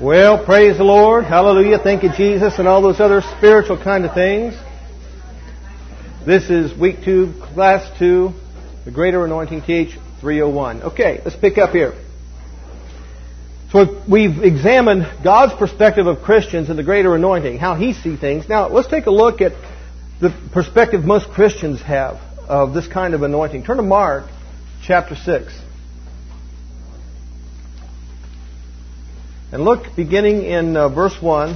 Well, praise the Lord. Hallelujah. Thank you, Jesus, and all those other spiritual kind of things. This is week 2, class 2, the Greater Anointing TH 301. Okay, let's pick up here. So we've examined God's perspective of Christians and the Greater Anointing, how He sees things. Now, let's take a look at the perspective most Christians have of this kind of anointing. Turn to Mark chapter 6. And look, beginning in verse 1,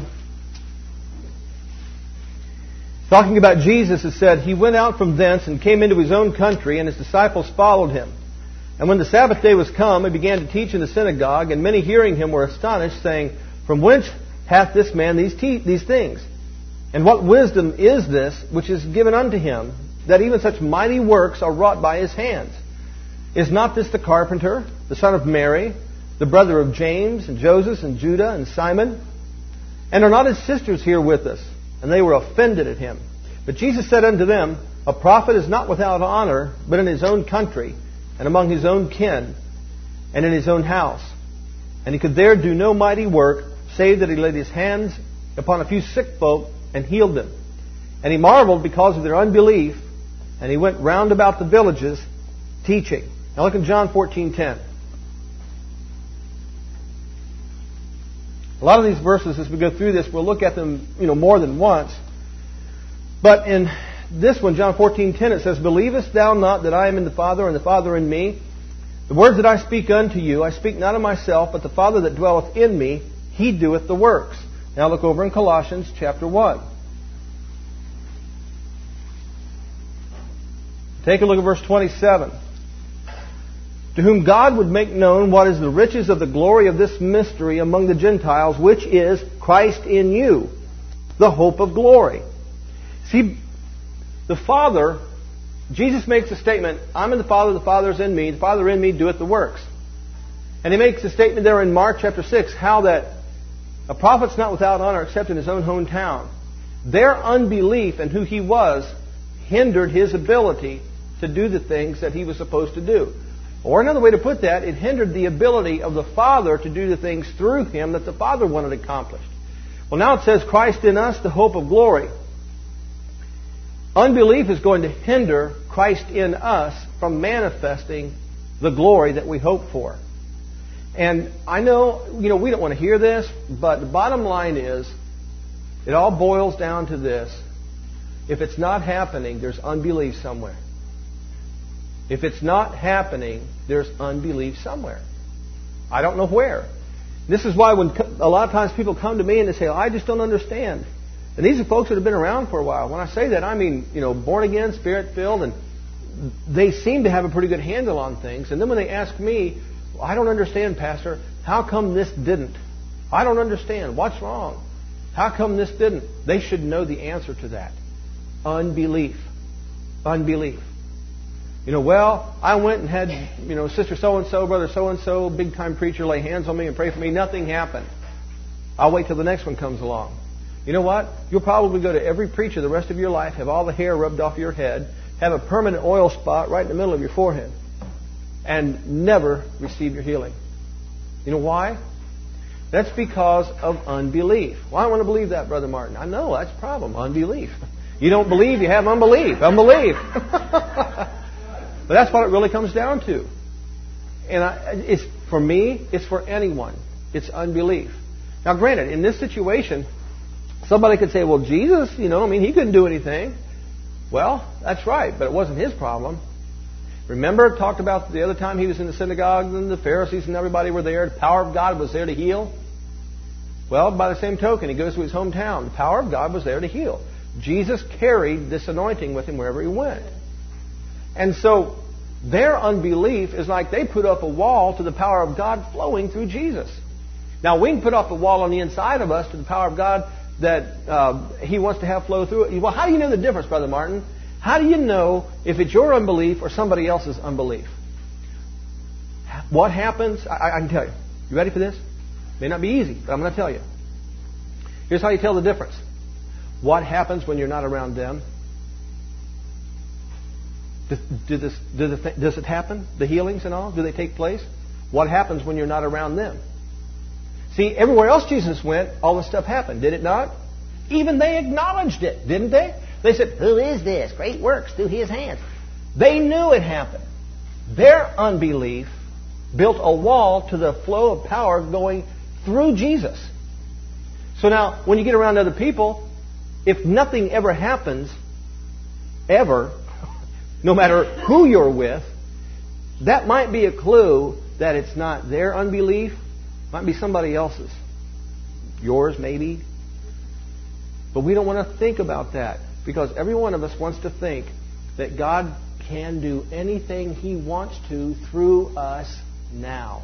talking about Jesus, it said, He went out from thence and came into His own country, and His disciples followed Him. And when the Sabbath day was come, He began to teach in the synagogue, and many hearing Him were astonished, saying, From whence hath this man these things? And what wisdom is this which is given unto Him, that even such mighty works are wrought by His hands? Is not this the carpenter, the son of Mary, the brother of James, and Joseph, and Judah, and Simon? And are not his sisters here with us? And they were offended at Him. But Jesus said unto them, A prophet is not without honor, but in his own country, and among his own kin, and in his own house. And He could there do no mighty work, save that He laid His hands upon a few sick folk, and healed them. And He marveled because of their unbelief, and He went round about the villages, teaching. Now look in John 14:10. A lot of these verses, as we go through this, we'll look at them, more than once. But in this one, John 14:10, it says, Believest thou not that I am in the Father, and the Father in me? The words that I speak unto you, I speak not of myself, but the Father that dwelleth in me, He doeth the works. Now look over in Colossians chapter 1. Take a look at verse 27. To whom God would make known what is the riches of the glory of this mystery among the Gentiles, which is Christ in you, the hope of glory. See, the Father, Jesus makes a statement, I'm in the Father is in me, the Father in me doeth the works. And He makes a statement there in Mark chapter 6, how that a prophet's not without honor except in his own hometown. Their unbelief in who He was hindered His ability to do the things that He was supposed to do. Or another way to put that, it hindered the ability of the Father to do the things through Him that the Father wanted accomplished. Well, now it says, Christ in us, the hope of glory. Unbelief is going to hinder Christ in us from manifesting the glory that we hope for. And I know, we don't want to hear this, but the bottom line is, it all boils down to this. If it's not happening, there's unbelief somewhere. If it's not happening, there's unbelief somewhere. I don't know where. This is why when a lot of times people come to me and they say, I just don't understand. And these are folks that have been around for a while. When I say that, I mean, born again, Spirit-filled, and they seem to have a pretty good handle on things. And then when they ask me, I don't understand, Pastor, how come this didn't? I don't understand. What's wrong? How come this didn't? They should know the answer to that. Unbelief. Unbelief. Well, I went and had, sister so-and-so, brother so-and-so, big-time preacher lay hands on me and pray for me. Nothing happened. I'll wait till the next one comes along. You know what? You'll probably go to every preacher the rest of your life, have all the hair rubbed off your head, have a permanent oil spot right in the middle of your forehead, and never receive your healing. You know why? That's because of unbelief. Well, I don't want to believe that, Brother Martin. I know, that's the problem, unbelief. You don't believe, you have unbelief. Unbelief. But that's what it really comes down to. And it's for me, it's for anyone. It's unbelief. Now, granted, in this situation, somebody could say, well, Jesus, He couldn't do anything. Well, that's right, but it wasn't His problem. Remember, I talked about the other time He was in the synagogue and the Pharisees and everybody were there. The power of God was there to heal. Well, by the same token, He goes to His hometown. The power of God was there to heal. Jesus carried this anointing with Him wherever He went. And so their unbelief is like they put up a wall to the power of God flowing through Jesus. Now, we can put up a wall on the inside of us to the power of God that He wants to have flow through it. Well, how do you know the difference, Brother Martin? How do you know if it's your unbelief or somebody else's unbelief? What happens? I can tell you. You ready for this? May not be easy, but I'm going to tell you. Here's how you tell the difference. What happens when you're not around them? Does it happen? The healings and all? Do they take place? What happens when you're not around them? See, everywhere else Jesus went, all this stuff happened, did it not? Even they acknowledged it, didn't they? They said, who is this? Great works through his hands. They knew it happened. Their unbelief built a wall to the flow of power going through Jesus. So now, when you get around other people, if nothing ever happens, ever, no matter who you're with, that might be a clue that it's not their unbelief, it might be somebody else's. Yours, maybe. But we don't want to think about that, because every one of us wants to think that God can do anything He wants to through us now.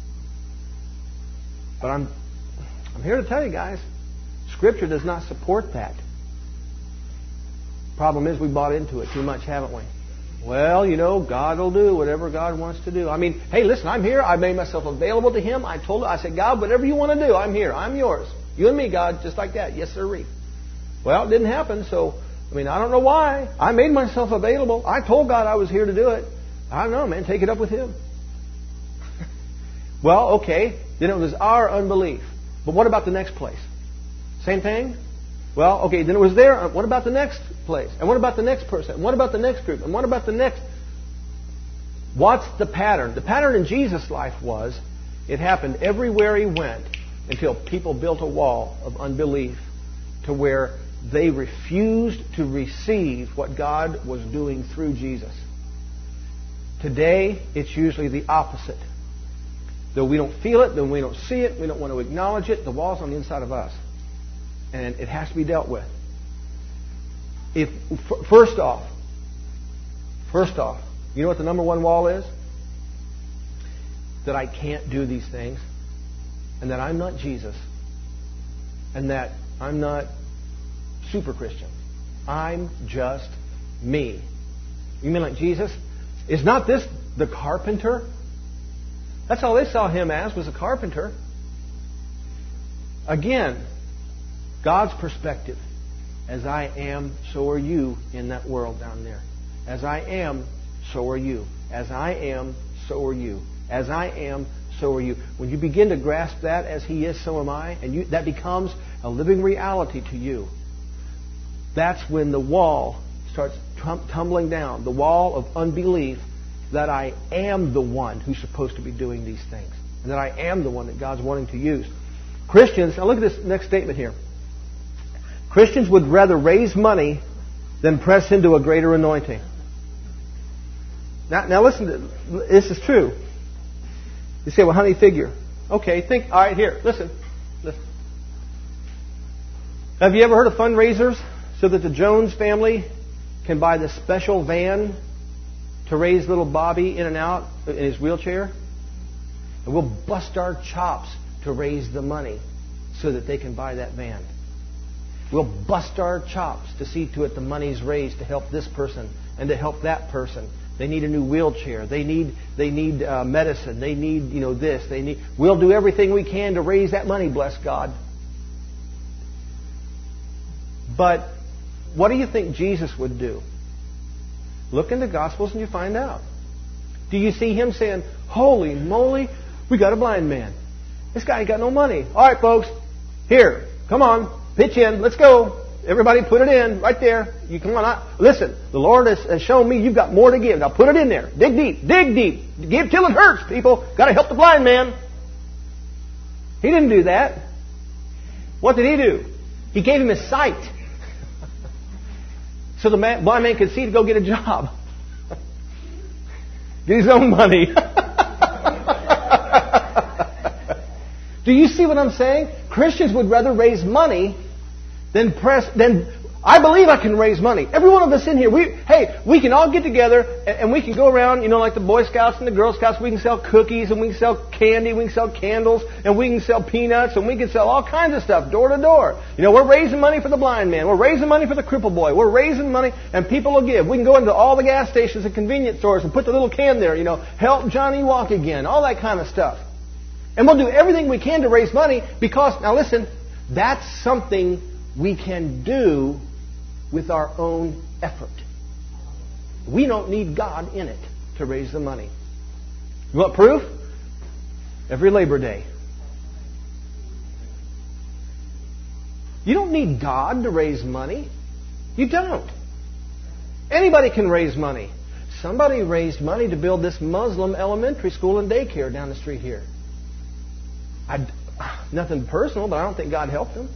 But I'm here to tell you guys, Scripture does not support that. Problem is, we bought into it too much, haven't we? Well, God will do whatever God wants to do. I mean, hey, listen, I'm here. I made myself available to Him. I said, God, whatever you want to do, I'm here. I'm yours. You and me, God, just like that. Yes, sir. Well, it didn't happen, so, I don't know why. I made myself available. I told God I was here to do it. I don't know, man. Take it up with Him. Well, okay. Then it was our unbelief. But what about the next place? Same thing? Well, okay, then it was there. What about the next place? And what about the next person? And what about the next group? And what about the next? What's the pattern? The pattern in Jesus' life was, it happened everywhere He went until people built a wall of unbelief to where they refused to receive what God was doing through Jesus. Today, it's usually the opposite. Though we don't feel it, though we don't see it, we don't want to acknowledge it, the wall's on the inside of us. And it has to be dealt with. First off, you know what the number one wall is? That I can't do these things, and that I'm not Jesus, and that I'm not super Christian. I'm just me. You mean like Jesus? Is not this the carpenter? That's all they saw Him as, was a carpenter. Again, God's perspective. As I am, so are you in that world down there. As I am, so are you. As I am, so are you. As I am, so are you. When you begin to grasp that, as He is, so am I, and that becomes a living reality to you, that's when the wall starts tumbling down. The wall of unbelief that I am the one who's supposed to be doing these things. And that I am the one that God's wanting to use. Christians, now look at this next statement here. Christians would rather raise money than press into a greater anointing. Now listen, this is true. You say, well, how do you figure? Okay, all right, here, listen. Have you ever heard of fundraisers so that the Jones family can buy the special van to raise little Bobby in and out in his wheelchair? And we'll bust our chops to raise the money so that they can buy that van. We'll bust our chops to see to it the money's raised to help this person and to help that person. They need a new wheelchair. They need medicine. They need this. We'll do everything we can to raise that money. Bless God. But what do you think Jesus would do? Look in the Gospels and you find out. Do you see Him saying, "Holy moly, we got a blind man. This guy ain't got no money. All right, folks, here, come on, pitch in. Let's go. Everybody put it in right there. You come on. Listen, the Lord has shown me you've got more to give. Now put it in there. Dig deep. Dig deep. Give till it hurts, people. Got to help the blind man." He didn't do that. What did He do? He gave him his sight. So the blind man could see to go get a job. Get his own money. Do you see what I'm saying? Christians would rather raise money than I believe I can raise money. Every one of us in here, we can all get together and we can go around, like the Boy Scouts and the Girl Scouts. We can sell cookies and we can sell candy, we can sell candles, and we can sell peanuts, and we can sell all kinds of stuff door to door. We're raising money for the blind man. We're raising money for the crippled boy. We're raising money, and people will give. We can go into all the gas stations and convenience stores and put the little can there, help Johnny walk again, all that kind of stuff. And we'll do everything we can to raise money because, now listen, that's something we can do with our own effort. We don't need God in it to raise the money. You want proof? Every Labor Day. You don't need God to raise money. You don't. Anybody can raise money. Somebody raised money to build this Muslim elementary school and daycare down the street here. Nothing personal, but I don't think God helped them.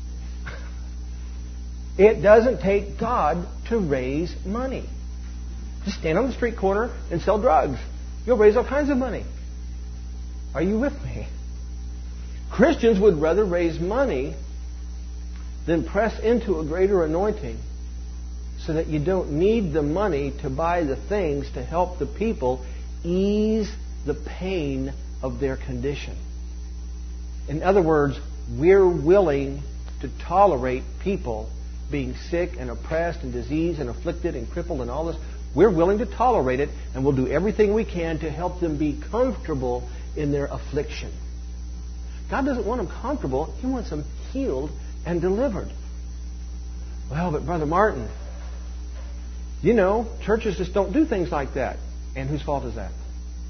It doesn't take God to raise money. Just stand on the street corner and sell drugs. You'll raise all kinds of money. Are you with me? Christians would rather raise money than press into a greater anointing so that you don't need the money to buy the things to help the people ease the pain of their condition. In other words, we're willing to tolerate people being sick and oppressed and diseased and afflicted and crippled and all this. We're willing to tolerate it, and we'll do everything we can to help them be comfortable in their affliction. God doesn't want them comfortable. He wants them healed and delivered. Well, but Brother Martin, you know, churches just don't do things like that. And whose fault is that?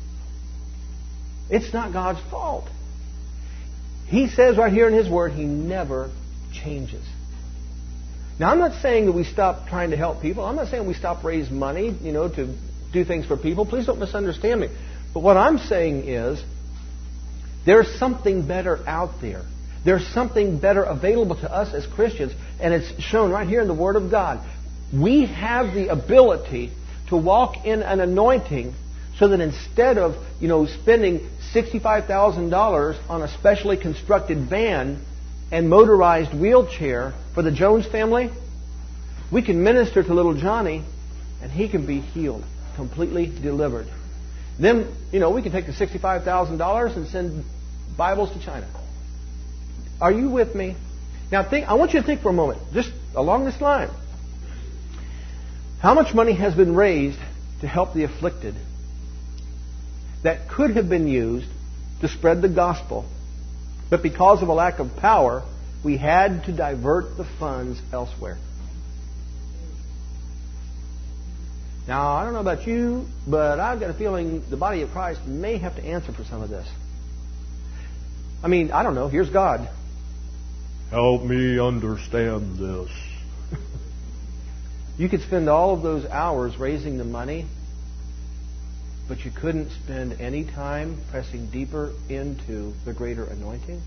It's not God's fault. He says right here in His Word, He never changes. Now, I'm not saying that we stop trying to help people. I'm not saying we stop raising money, to do things for people. Please don't misunderstand me. But what I'm saying is there's something better out there. There's something better available to us as Christians, and it's shown right here in the Word of God. We have the ability to walk in an anointing so that instead of, spending $65,000 on a specially constructed van and motorized wheelchair for the Jones family, we can minister to little Johnny and he can be healed, completely delivered. Then, we can take the $65,000 and send Bibles to China. Are you with me? Now, I want you to think for a moment, just along this line. How much money has been raised to help the afflicted that could have been used to spread the gospel, but because of a lack of power, we had to divert the funds elsewhere? Now, I don't know about you, but I've got a feeling the body of Christ may have to answer for some of this. I don't know. Here's God. Help me understand this. You could spend all of those hours raising the money, but you couldn't spend any time pressing deeper into the greater anointing?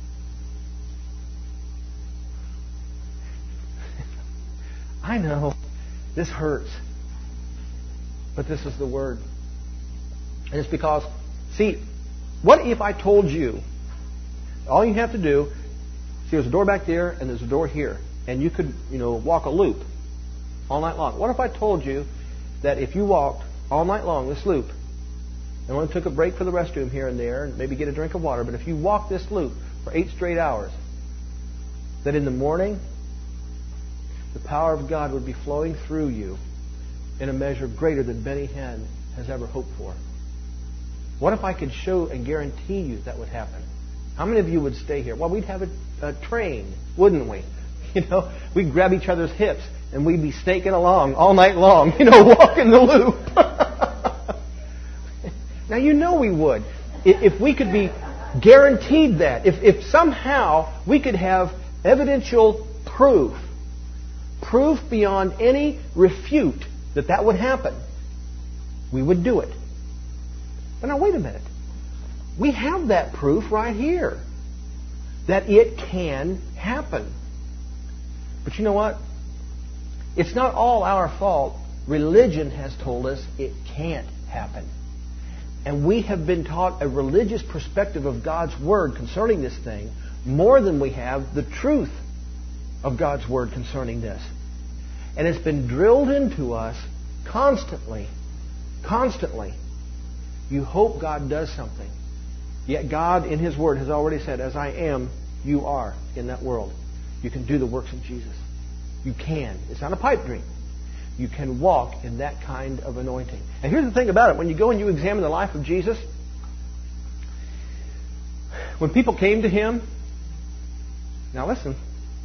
I know. This hurts. But this is the Word. And it's because, what if I told you, all you have to do, there's a door back there and there's a door here, and you could, walk a loop all night long. What if I told you that if you walked all night long this loop, and only took a break for the restroom here and there, and maybe get a drink of water, but if you walked this loop for 8 straight hours, that in the morning, the power of God would be flowing through you in a measure greater than Benny Hinn has ever hoped for? What if I could show and guarantee you that would happen? How many of you would stay here? Well, we'd have a train, wouldn't we? We'd grab each other's hips and we'd be snaking along all night long, walking the loop. Now, we would. If we could be guaranteed that, if somehow we could have evidential proof beyond any refute that would happen, we would do it. But now, wait a minute. We have that proof right here that it can happen. But you know what? It's not all our fault. Religion has told us it can't happen. And we have been taught a religious perspective of God's Word concerning this thing more than we have the truth of God's Word concerning this. And it's been drilled into us constantly. Constantly. You hope God does something. Yet God, in His Word, has already said, as I am, you are in that world. You can do the works of Jesus. You can. It's not a pipe dream. You can walk in that kind of anointing. And here's the thing about it. When you go and you examine the life of Jesus, when people came to Him, now listen,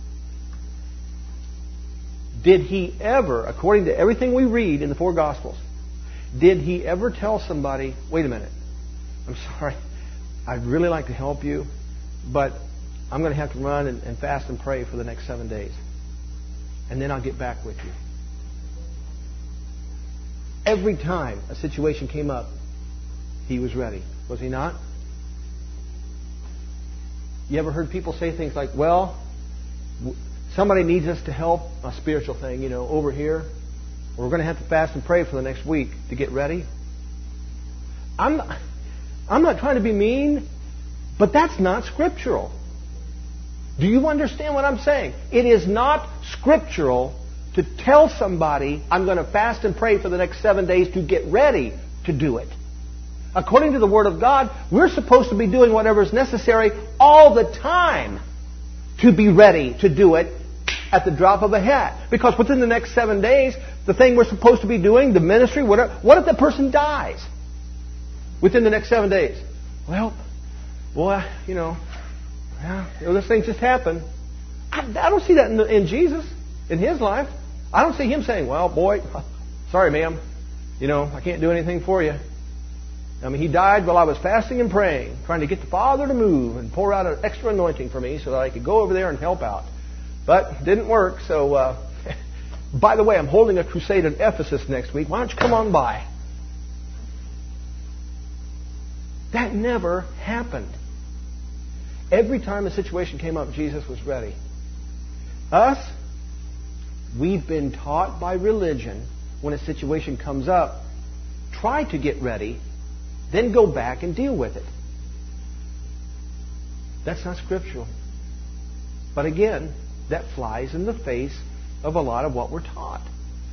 did He ever, according to everything we read in the 4 Gospels, did He ever tell somebody, wait a minute, I'm sorry, I'd really like to help you, but I'm going to have to run and fast and pray for the next 7 days. And then I'll get back with you. Every time a situation came up, he was ready. Was he not? You ever heard people say things like, well, somebody needs us to help, a spiritual thing, over here. We're going to have to fast and pray for the next week to get ready. I'm not trying to be mean, but that's not scriptural. Do you understand what I'm saying? It is not scriptural to tell somebody, I'm going to fast and pray for the next 7 days to get ready to do it. According to the Word of God, we're supposed to be doing whatever is necessary all the time to be ready to do it at the drop of a hat. Because within the next 7 days, the thing we're supposed to be doing, the ministry, whatever, what if the person dies within the next 7 days? Well, boy, this thing just happened. I don't see that in Jesus, in His life. I don't see Him saying, well, boy, sorry, ma'am, I can't do anything for you. I mean, He died while I was fasting and praying, trying to get the Father to move and pour out an extra anointing for me so that I could go over there and help out. But it didn't work, so by the way, I'm holding a crusade in Ephesus next week. Why don't you come on by? That never happened. Every time a situation came up, Jesus was ready. Us, we've been taught by religion, when a situation comes up, try to get ready, then go back and deal with it. That's not scriptural. But again, that flies in the face of a lot of what we're taught.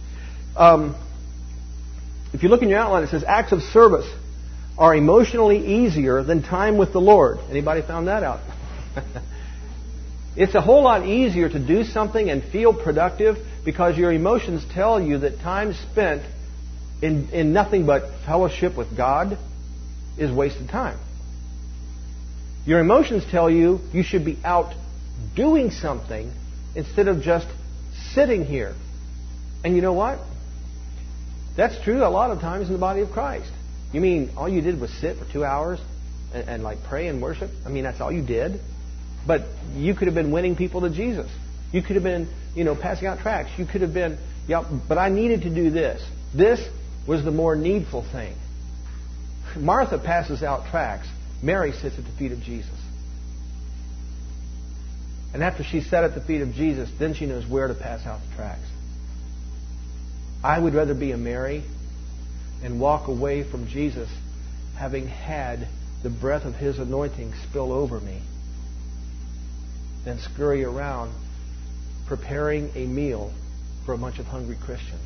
If you look in your outline, it says acts of service are emotionally easier than time with the Lord. Anybody found that out? It's a whole lot easier to do something and feel productive because your emotions tell you that time spent in nothing but fellowship with God is wasted time. Your emotions tell you you should be out doing something instead of just sitting here. And you know what? That's true a lot of times in the body of Christ. You mean all you did was sit for 2 hours and pray and worship? I mean, that's all you did? But you could have been winning people to Jesus. You could have been, passing out tracts. You could have been, but I needed to do this. This was the more needful thing. Martha passes out tracts. Mary sits at the feet of Jesus. And after she sat at the feet of Jesus, then she knows where to pass out the tracts. I would rather be a Mary and walk away from Jesus having had the breath of His anointing spill over me than scurry around preparing a meal for a bunch of hungry Christians.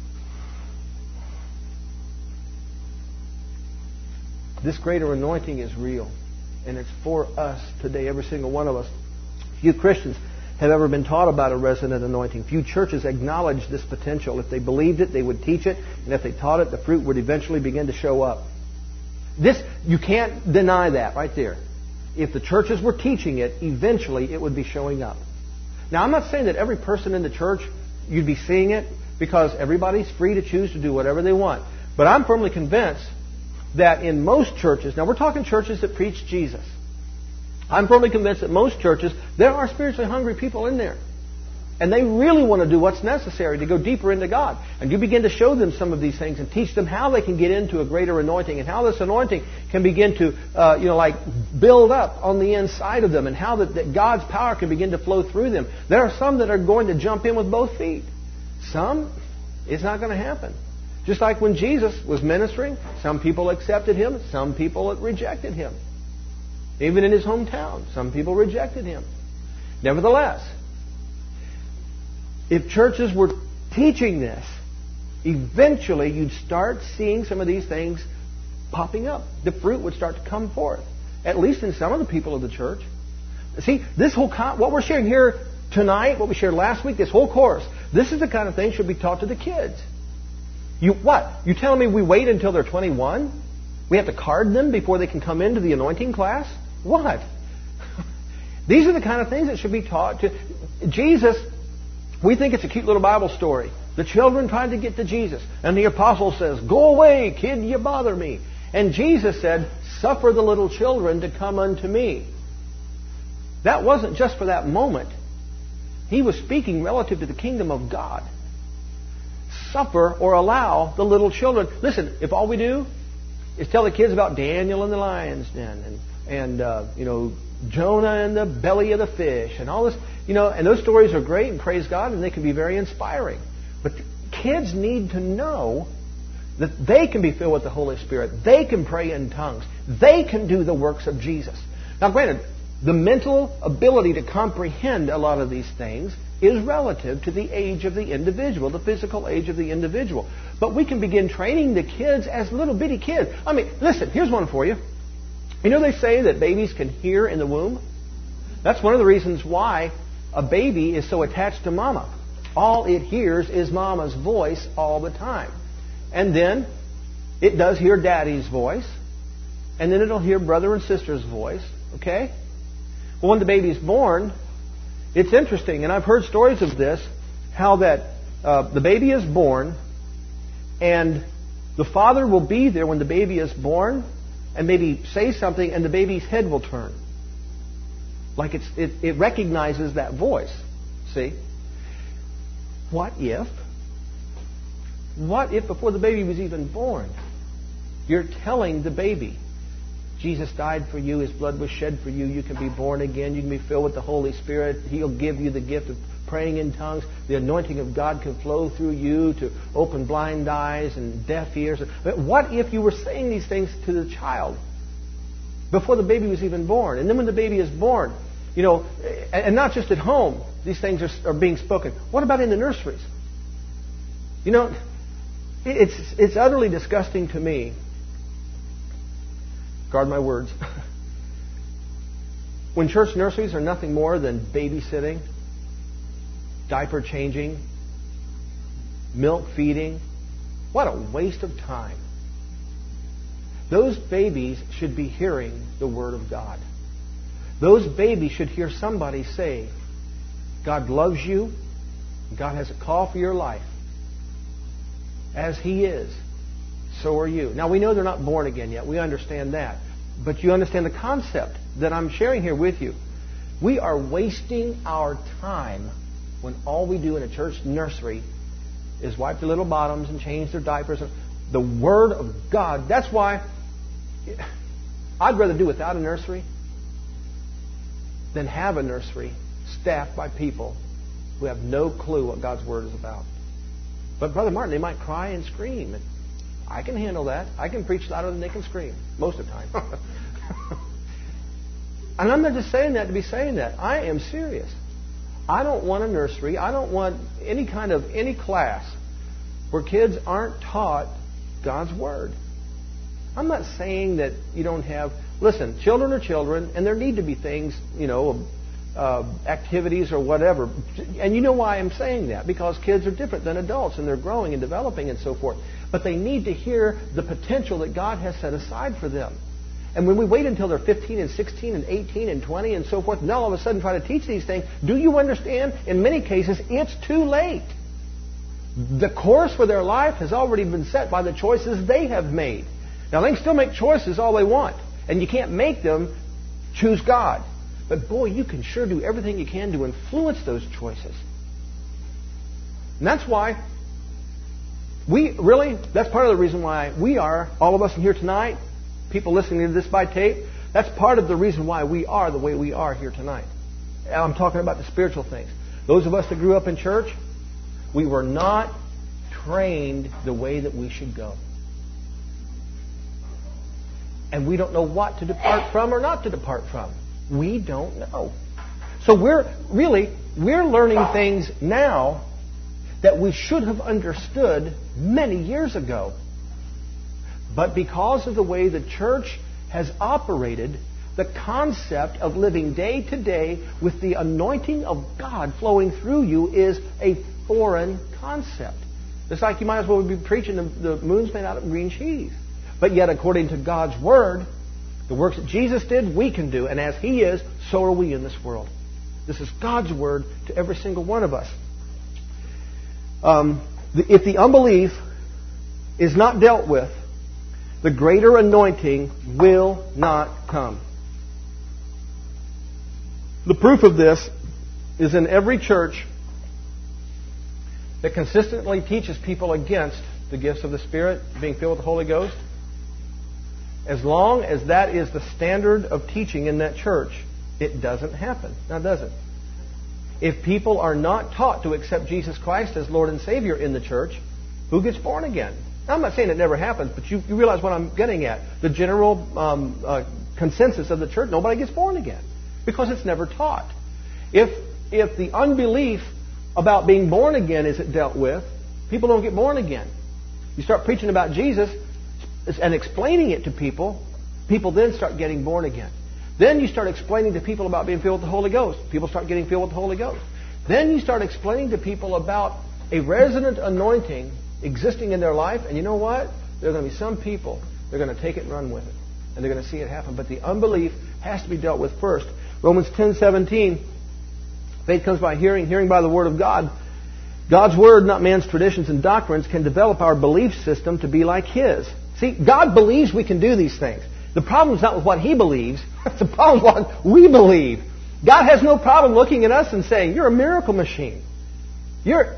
This greater anointing is real, and it's for us today, every single one of us. Few Christians have ever been taught about a resonant anointing. Few churches acknowledge this potential. If they believed it, they would teach it, and if they taught it, the fruit would eventually begin to show up. You can't deny that right there. If the churches were teaching it, eventually it would be showing up. Now, I'm not saying that every person in the church, you'd be seeing it, because everybody's free to choose to do whatever they want. But I'm firmly convinced that in most churches, now we're talking churches that preach Jesus. I'm firmly convinced that most churches, there are spiritually hungry people in there. And they really want to do what's necessary to go deeper into God. And you begin to show them some of these things and teach them how they can get into a greater anointing and how this anointing can begin to, build up on the inside of them and how that God's power can begin to flow through them. There are some that are going to jump in with both feet. Some, it's not going to happen. Just like when Jesus was ministering, some people accepted Him, some people rejected Him. Even in His hometown, some people rejected Him. Nevertheless, if churches were teaching this, eventually you'd start seeing some of these things popping up. The fruit would start to come forth, at least in some of the people of the church. See, this whole what we're sharing here tonight, what we shared last week, this whole course, this is the kind of thing should be taught to the kids. You telling me we wait until they're 21? We have to card them before they can come into the anointing class? What? These are the kind of things that should be taught to Jesus. We think it's a cute little Bible story. The children tried to get to Jesus. And the apostle says, "Go away, kid, you bother me." And Jesus said, "Suffer the little children to come unto me." that wasn't just for that moment. He was speaking relative to the kingdom of God. Suffer or allow the little children. Listen, if all we do is tell the kids about Daniel in the lion's den and Jonah in the belly of the fish and all this, and those stories are great and praise God and they can be very inspiring. But kids need to know that they can be filled with the Holy Spirit. They can pray in tongues. They can do the works of Jesus. Now, granted, the mental ability to comprehend a lot of these things is relative to the age of the individual, the physical age of the individual. But we can begin training the kids as little bitty kids. I mean, listen, here's one for you. They say that babies can hear in the womb? That's one of the reasons why a baby is so attached to mama. All it hears is mama's voice all the time. And then it does hear daddy's voice. And then it'll hear brother and sister's voice. Okay? Well, when the baby's born, it's interesting, and I've heard stories of this, how that the baby is born, and the father will be there when the baby is born, and maybe say something, and the baby's head will turn. Like it recognizes that voice. See? What if before the baby was even born, you're telling the baby, Jesus died for you, His blood was shed for you, you can be born again, you can be filled with the Holy Spirit, He'll give you the gift of praying in tongues, the anointing of God can flow through you to open blind eyes and deaf ears. But what if you were saying these things to the child before the baby was even born? And then when the baby is born, and not just at home, these things are being spoken. What about in the nurseries? It's utterly disgusting to me. Guard my words. When church nurseries are nothing more than babysitting, diaper changing, milk feeding, what a waste of time. Those babies should be hearing the Word of God. Those babies should hear somebody say, God loves you, God has a call for your life. As He is, so are you. Now, we know they're not born again yet. We understand that. But you understand the concept that I'm sharing here with you. We are wasting our time when all we do in a church nursery is wipe their little bottoms and change their diapers. The Word of God. That's why I'd rather do without a nursery than have a nursery staffed by people who have no clue what God's Word is about. But Brother Martin, they might cry and scream. And I can handle that. I can preach louder than they can scream most of the time. And I'm not just saying that to be saying that. I am serious. I don't want a nursery. I don't want any class where kids aren't taught God's Word. I'm not saying that you don't have... Listen, children are children, and there need to be things, activities or whatever. And you know why I'm saying that? Because kids are different than adults, and they're growing and developing and so forth. But they need to hear the potential that God has set aside for them. And when we wait until they're 15 and 16 and 18 and 20 and so forth, and all of a sudden try to teach these things, do you understand? In many cases, it's too late. The course for their life has already been set by the choices they have made. Now, they can still make choices all they want. And you can't make them choose God. But boy, you can sure do everything you can to influence those choices. And that's why that's part of the reason why we are, all of us in here tonight, people listening to this by tape, that's part of the reason why we are the way we are here tonight. I'm talking about the spiritual things. Those of us that grew up in church, we were not trained the way that we should go. And we don't know what to depart from or not to depart from. We don't know. So we're learning things now that we should have understood many years ago. But because of the way the church has operated, the concept of living day to day with the anointing of God flowing through you is a foreign concept. It's like you might as well be preaching the moon's made out of green cheese. But yet, according to God's Word, the works that Jesus did, we can do. And as He is, so are we in this world. This is God's Word to every single one of us. If the unbelief is not dealt with, the greater anointing will not come. The proof of this is in every church that consistently teaches people against the gifts of the Spirit, being filled with the Holy Ghost. As long as that is the standard of teaching in that church, it doesn't happen. Now, does it? If people are not taught to accept Jesus Christ as Lord and Savior in the church, who gets born again? Now, I'm not saying it never happens, but you realize what I'm getting at. The general consensus of the church, nobody gets born again because it's never taught. If the unbelief about being born again isn't dealt with, people don't get born again. You start preaching about Jesus and explaining it to people, people then start getting born again. Then you start explaining to people about being filled with the Holy Ghost. People start getting filled with the Holy Ghost. Then you start explaining to people about a resident anointing existing in their life. And you know what? There are going to be some people, they're going to take it and run with it. And they're going to see it happen. But the unbelief has to be dealt with first. Romans 10:17, faith comes by hearing, hearing by the Word of God. God's Word, not man's traditions and doctrines, can develop our belief system to be like His. See, God believes we can do these things. The problem is not with what He believes. The problem is what we believe. God has no problem looking at us and saying, you're a miracle machine. You're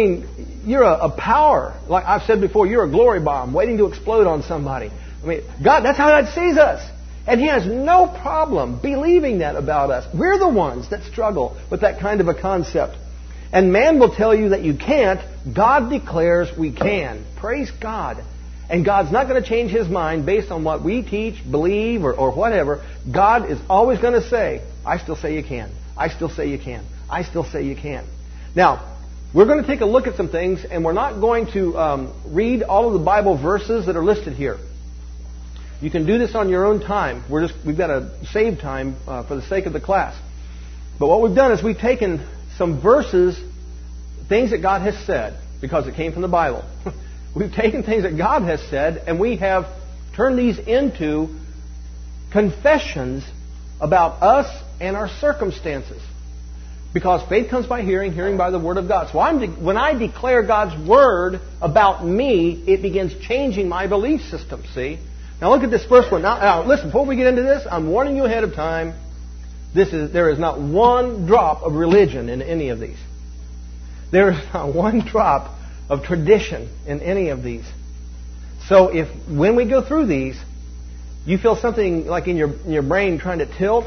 a power. Like I've said before, you're a glory bomb waiting to explode on somebody. I mean, God, that's how God sees us. And He has no problem believing that about us. We're the ones that struggle with that kind of a concept. And man will tell you that you can't. God declares we can. Praise God. And God's not going to change His mind based on what we teach, believe, or whatever. God is always going to say, I still say you can. I still say you can. I still say you can. Now, we're going to take a look at some things, and we're not going to read all of the Bible verses that are listed here. You can do this on your own time. We've got to save time for the sake of the class. But what we've done is we've taken some verses, things that God has said, because it came from the Bible. We've taken things that God has said, and we have turned these into confessions about us and our circumstances. Because faith comes by hearing, hearing by the Word of God. So when I declare God's Word about me, it begins changing my belief system, see? Now look at this first one. Now listen, before we get into this, I'm warning you ahead of time. There is not one drop of religion in any of these. There is not one drop of tradition in any of these. So when we go through these, you feel something like in your brain trying to tilt,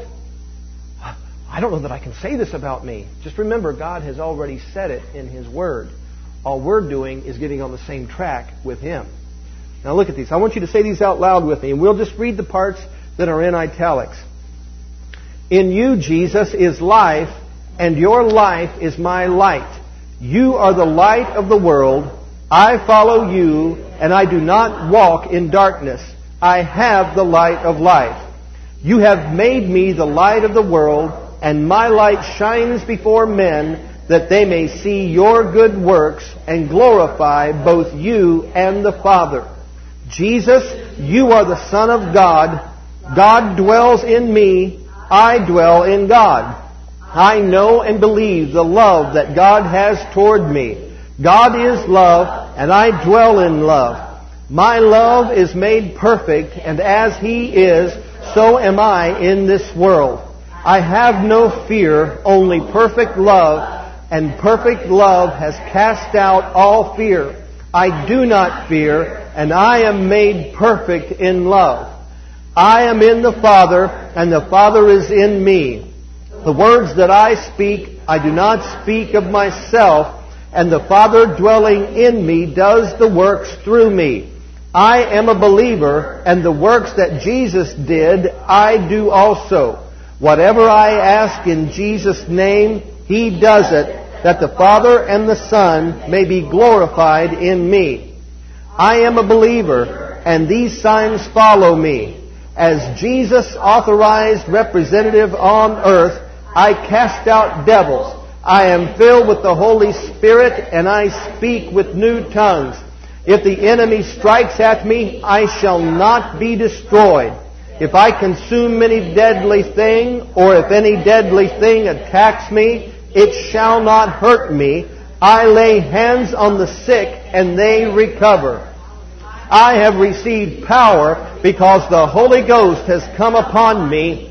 I don't know that I can say this about me. Just remember, God has already said it in His Word. All we're doing is getting on the same track with Him. Now look at these. I want you to say these out loud with me, and we'll just read the parts that are in italics. In you, Jesus, is life, and your life is my light. You are the light of the world. I follow you, and I do not walk in darkness. I have the light of life. You have made me the light of the world, and my light shines before men, that they may see your good works and glorify both you and the Father. Jesus, you are the Son of God. God dwells in me. I dwell in God. I know and believe the love that God has toward me. God is love, and I dwell in love. My love is made perfect, and as He is, so am I in this world. I have no fear, only perfect love, and perfect love has cast out all fear. I do not fear, and I am made perfect in love. I am in the Father, and the Father is in me. The words that I speak, I do not speak of myself, and the Father dwelling in me does the works through me. I am a believer, and the works that Jesus did, I do also. Whatever I ask in Jesus' name, He does it, that the Father and the Son may be glorified in me. I am a believer, and these signs follow me. As Jesus' authorized representative on earth, I cast out devils. I am filled with the Holy Spirit, and I speak with new tongues. If the enemy strikes at me, I shall not be destroyed. If I consume any deadly thing, or if any deadly thing attacks me, it shall not hurt me. I lay hands on the sick, and they recover. I have received power because the Holy Ghost has come upon me.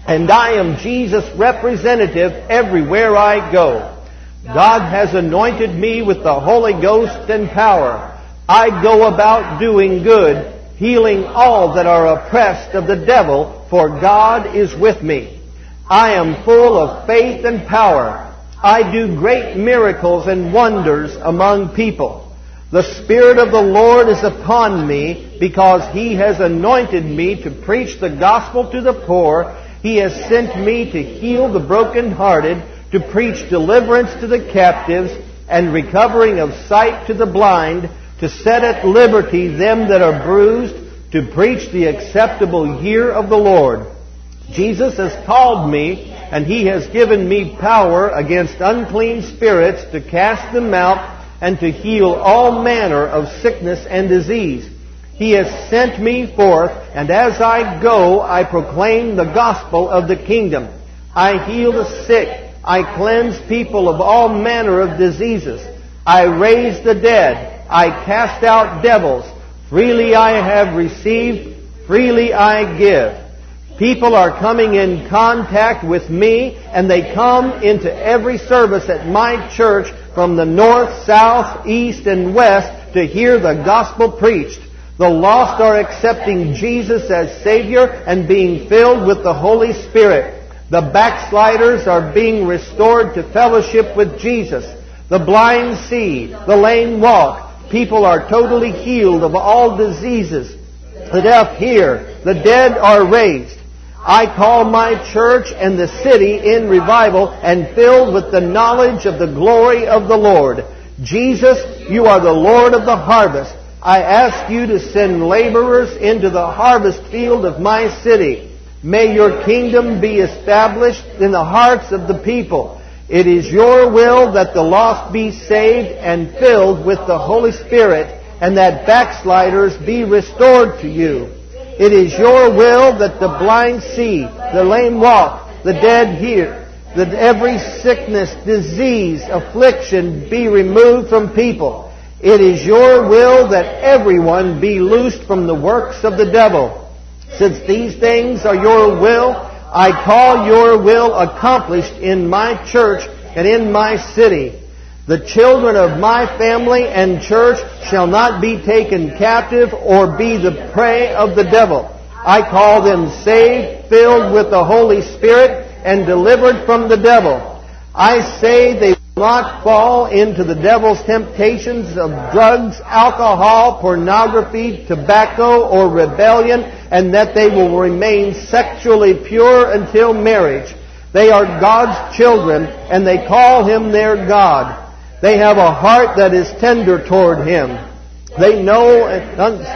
and I am Jesus' representative everywhere I go. God has anointed me with the Holy Ghost and power. I go about doing good, healing all that are oppressed of the devil, for God is with me. I am full of faith and power. I do great miracles and wonders among people. The Spirit of the Lord is upon me, because He has anointed me to preach the gospel to the poor. He has sent me to heal the brokenhearted, to preach deliverance to the captives, and recovering of sight to the blind, to set at liberty them that are bruised, to preach the acceptable year of the Lord. Jesus has called me, and He has given me power against unclean spirits to cast them out, and to heal all manner of sickness and disease. He has sent me forth, and as I go, I proclaim the gospel of the kingdom. I heal the sick. I cleanse people of all manner of diseases. I raise the dead. I cast out devils. Freely I have received, freely I give. People are coming in contact with me, and they come into every service at my church from the north, south, east, and west to hear the gospel preached. The lost are accepting Jesus as Savior and being filled with the Holy Spirit. The backsliders are being restored to fellowship with Jesus. The blind see, the lame walk. People are totally healed of all diseases. The deaf hear, the dead are raised. I call my church and the city in revival and filled with the knowledge of the glory of the Lord. Jesus, you are the Lord of the harvest. I ask you to send laborers into the harvest field of my city. May your kingdom be established in the hearts of the people. It is your will that the lost be saved and filled with the Holy Spirit, and that backsliders be restored to you. It is your will that the blind see, the lame walk, the dead hear, that every sickness, disease, affliction be removed from people. It is your will that everyone be loosed from the works of the devil. Since these things are your will, I call your will accomplished in my church and in my city. The children of my family and church shall not be taken captive or be the prey of the devil. I call them saved, filled with the Holy Spirit, and delivered from the devil. I say they will not fall into the devil's temptations of drugs, alcohol, pornography, tobacco, or rebellion, and that they will remain sexually pure until marriage. They are God's children, and they call Him their God. They have a heart that is tender toward Him. They know and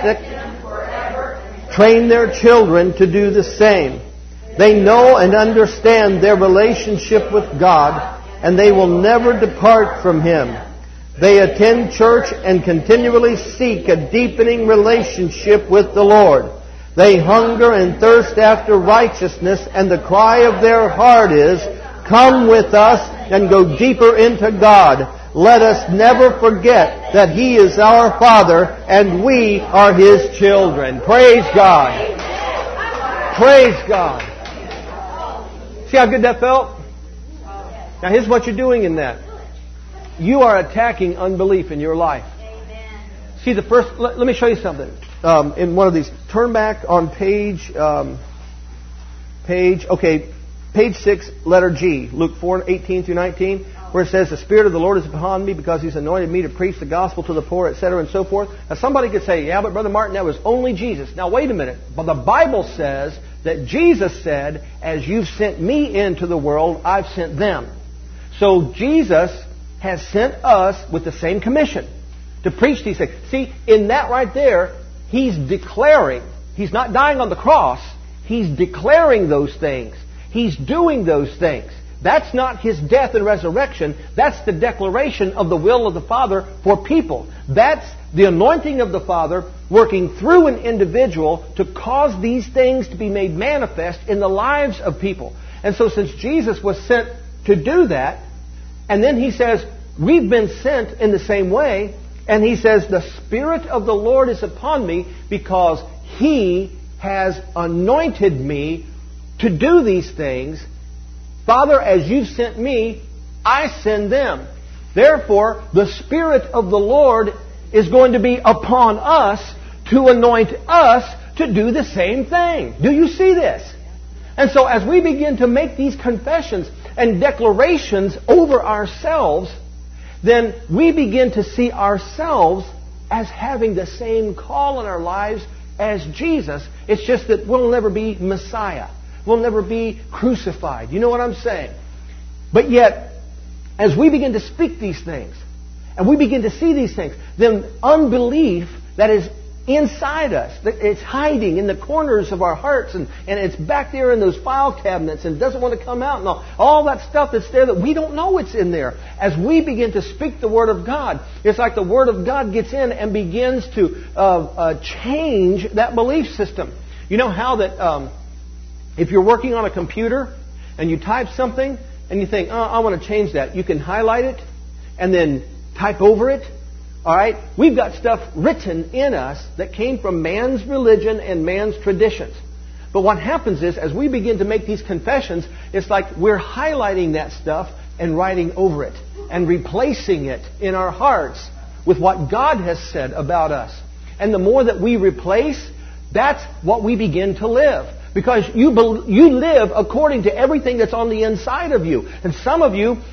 train their children to do the same. They know and understand their relationship with God, and they will never depart from Him. They attend church and continually seek a deepening relationship with the Lord. They hunger and thirst after righteousness, and the cry of their heart is, "Come with us and go deeper into God. Let us never forget that He is our Father and we are His children." Praise God. Praise God. See how good that felt? Now here's what you're doing in that. You are attacking unbelief in your life. See the first, let me show you something. In one of these, turn back on page 6, letter G, Luke 4:18 through 19, where it says, "The Spirit of the Lord is upon me because He's anointed me to preach the gospel to the poor," etc., and so forth. Now somebody could say, "Yeah, but Brother Martin, that was only Jesus." Now wait a minute. But the Bible says that Jesus said, "As you've sent me into the world, I've sent them." So Jesus has sent us with the same commission to preach these things. See, in that right there, He's declaring. He's not dying on the cross. He's declaring those things. He's doing those things. That's not His death and resurrection. That's the declaration of the will of the Father for people. That's the anointing of the Father working through an individual to cause these things to be made manifest in the lives of people. And so since Jesus was sent to do that, and then He says, we've been sent in the same way, and He says, "The Spirit of the Lord is upon me because He has anointed me to do these things. Father, as you've sent me, I send them. Therefore, the Spirit of the Lord is going to be upon us to anoint us to do the same thing. Do you see this? And so as we begin to make these confessions and declarations over ourselves, then we begin to see ourselves as having the same call in our lives as Jesus. It's just that we'll never be Messiah. We'll never be crucified. You know what I'm saying? But yet, as we begin to speak these things, and we begin to see these things, then unbelief that is inside us, it's hiding in the corners of our hearts, and it's back there in those file cabinets and doesn't want to come out, and all that stuff that's there that we don't know it's in there. As we begin to speak the Word of God, it's like the Word of God gets in and begins to change that belief system. You know how that if you're working on a computer and you type something and you think, I want to change that, you can highlight it and then type over it. All right? We've got stuff written in us that came from man's religion and man's traditions. But what happens is, as we begin to make these confessions, it's like we're highlighting that stuff and writing over it and replacing it in our hearts with what God has said about us. And the more that we replace, that's what we begin to live. Because you live according to everything that's on the inside of you. And some of you,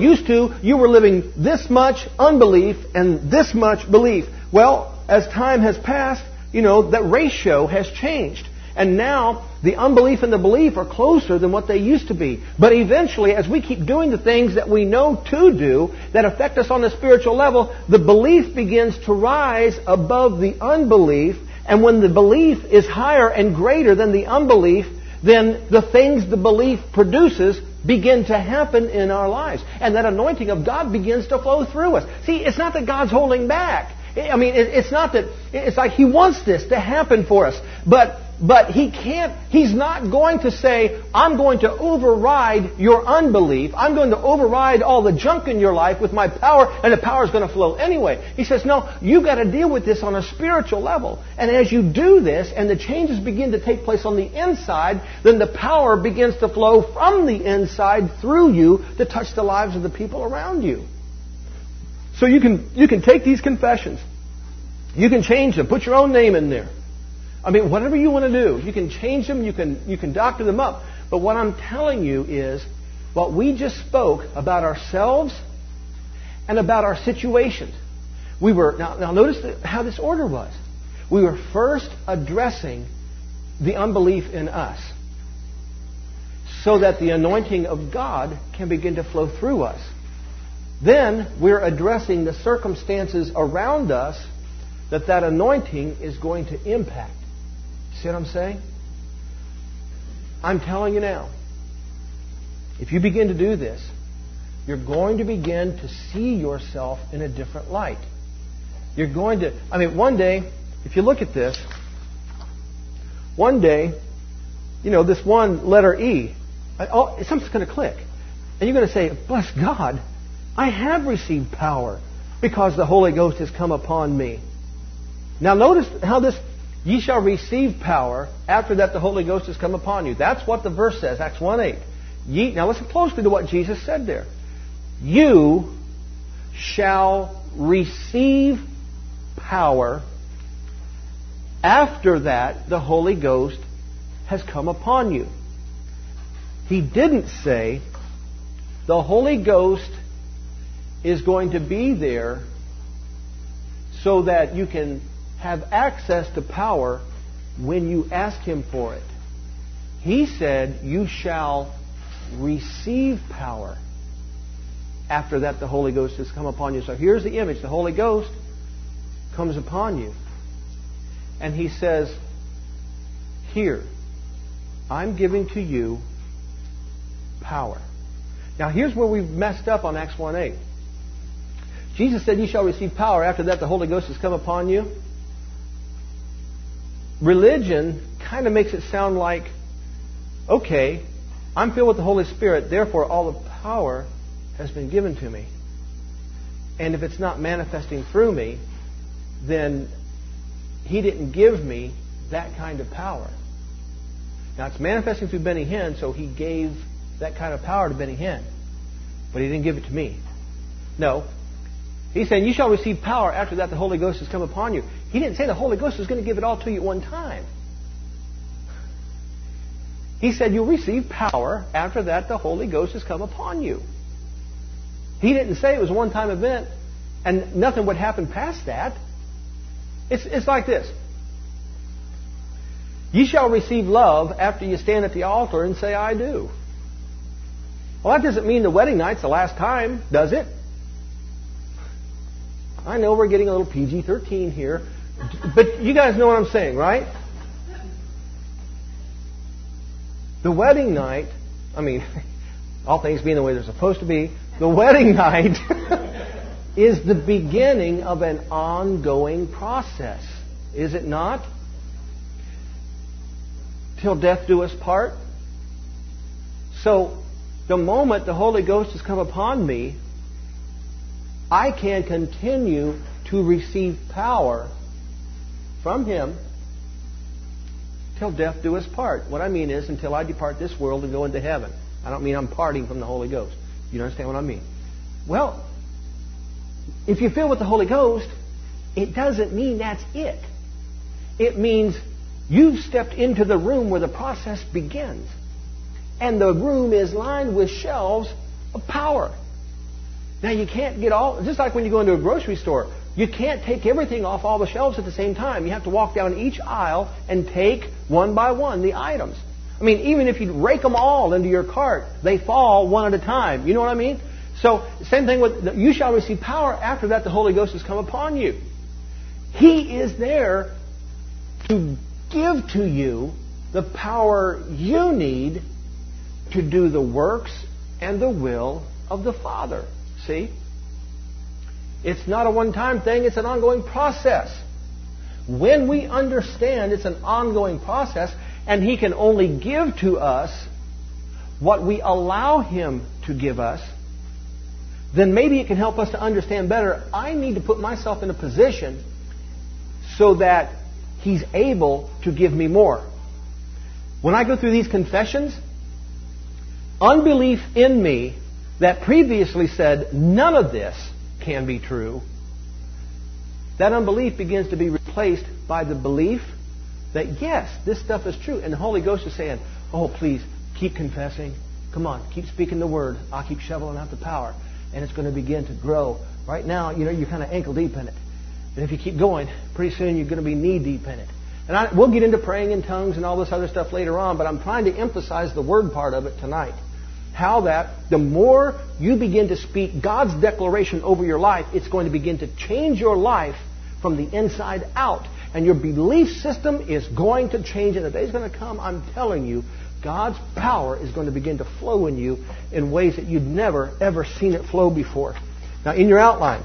you were living this much unbelief and this much belief. Well, as time has passed, that ratio has changed. And now the unbelief and the belief are closer than what they used to be. But eventually, as we keep doing the things that we know to do that affect us on the spiritual level, the belief begins to rise above the unbelief. And when the belief is higher and greater than the unbelief, then the things the belief produces begin to happen in our lives. And that anointing of God begins to flow through us. See, it's not that God's holding back. I mean, it's not that, it's like He wants this to happen for us. But He can't, He's not going to say, I'm going to override your unbelief. I'm going to override all the junk in your life with my power, and the power is going to flow anyway. He says, no, you've got to deal with this on a spiritual level. And as you do this, and the changes begin to take place on the inside, then the power begins to flow from the inside through you to touch the lives of the people around you. So you can take these confessions. You can change them. Put your own name in there. I mean, whatever you want to do. You can change them. You can doctor them up. But what I'm telling you is what we just spoke about ourselves and about our situations. Now notice how this order was. We were first addressing the unbelief in us so that the anointing of God can begin to flow through us. Then we're addressing the circumstances around us that anointing is going to impact. See what I'm saying? I'm telling you now, if you begin to do this, you're going to begin to see yourself in a different light. You're going to, one day, if you look at this, one day, this one letter E, something's going to click. And you're going to say, bless God, I have received power because the Holy Ghost has come upon me. Now notice how this, ye shall receive power after that the Holy Ghost has come upon you. That's what the verse says, Acts 1:8. Now listen closely to what Jesus said there. You shall receive power after that the Holy Ghost has come upon you. He didn't say the Holy Ghost is going to be there so that you can have access to power when you ask Him for it. He said, you shall receive power after that the Holy Ghost has come upon you. So here's the image. The Holy Ghost comes upon you. And He says, here, I'm giving to you power. Now here's where we've messed up on Acts 1:8. Jesus said, you shall receive power after that the Holy Ghost has come upon you. Religion kind of makes it sound like, okay, I'm filled with the Holy Spirit, therefore all the power has been given to me. And if it's not manifesting through me, then He didn't give me that kind of power. Now, it's manifesting through Benny Hinn, so he gave that kind of power to Benny Hinn. But he didn't give it to me. No. He's saying, you shall receive power after that the Holy Ghost has come upon you. He didn't say the Holy Ghost is going to give it all to you at one time. He said, you'll receive power after that the Holy Ghost has come upon you. He didn't say it was a one-time event and nothing would happen past that. It's like this. Ye shall receive love after you stand at the altar and say, I do. Well, that doesn't mean the wedding night's the last time, does it? I know we're getting a little PG-13 here, but you guys know what I'm saying, right? The wedding night, all things being the way they're supposed to be, the wedding night is the beginning of an ongoing process. Is it not? Till death do us part. So, the moment the Holy Ghost has come upon me, I can continue to receive power from Him till death do us part. What I mean is until I depart this world and go into heaven. I don't mean I'm parting from the Holy Ghost. You understand what I mean? Well, if you're filled with the Holy Ghost, it doesn't mean that's it. It means you've stepped into the room where the process begins. And the room is lined with shelves of power. Now you can't get all, just like when you go into a grocery store, you can't take everything off all the shelves at the same time. You have to walk down each aisle and take one by one the items. Even if you rake them all into your cart, they fall one at a time. You know what I mean? So, same thing with, you shall receive power after that the Holy Ghost has come upon you. He is there to give to you the power you need to do the works and the will of the Father. See? It's not a one-time thing, it's an ongoing process. When we understand it's an ongoing process, and He can only give to us what we allow Him to give us, then maybe it can help us to understand better, I need to put myself in a position so that He's able to give me more. When I go through these confessions, unbelief in me that previously said none of this can be true, that unbelief begins to be replaced by the belief that yes, this stuff is true. And the Holy Ghost is saying, oh, please, keep confessing. Come on, keep speaking the Word. I'll keep shoveling out the power. And it's going to begin to grow. Right now, you're kind of ankle deep in it. And if you keep going, pretty soon you're going to be knee deep in it. And we'll get into praying in tongues and all this other stuff later on, but I'm trying to emphasize the Word part of it tonight. How that the more you begin to speak God's declaration over your life, it's going to begin to change your life from the inside out. And your belief system is going to change, and the day's going to come, I'm telling you, God's power is going to begin to flow in you in ways that you'd never, ever seen it flow before. Now, in your outline,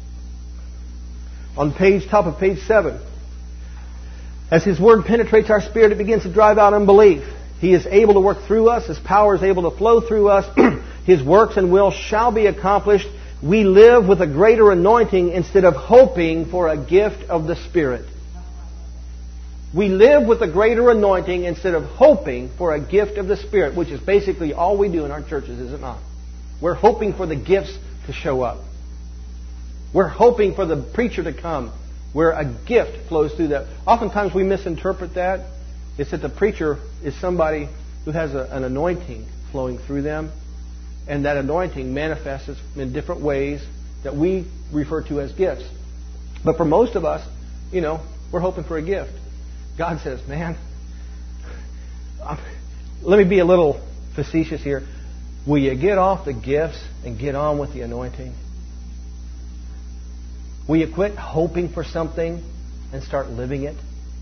on top of page 7, as His Word penetrates our spirit, it begins to drive out unbelief. He is able to work through us. His power is able to flow through us. His works and will shall be accomplished. We live with a greater anointing instead of hoping for a gift of the Spirit. We live with a greater anointing instead of hoping for a gift of the Spirit, which is basically all we do in our churches, is it not? We're hoping for the gifts to show up. We're hoping for the preacher to come, where a gift flows through that. Oftentimes we misinterpret that. It's that the preacher is somebody who has an anointing flowing through them, and that anointing manifests in different ways that we refer to as gifts. But for most of us, we're hoping for a gift. God says, man, let me be a little facetious here. Will you get off the gifts and get on with the anointing? Will you quit hoping for something and start living it?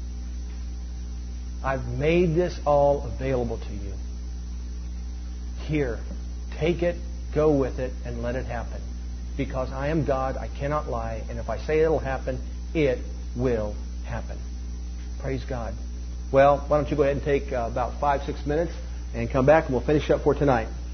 I've made this all available to you. Here, take it, go with it, and let it happen. Because I am God, I cannot lie, and if I say it'll happen, it will happen. Praise God. Well, why don't you go ahead and take about 5-6 minutes and come back and we'll finish up for tonight.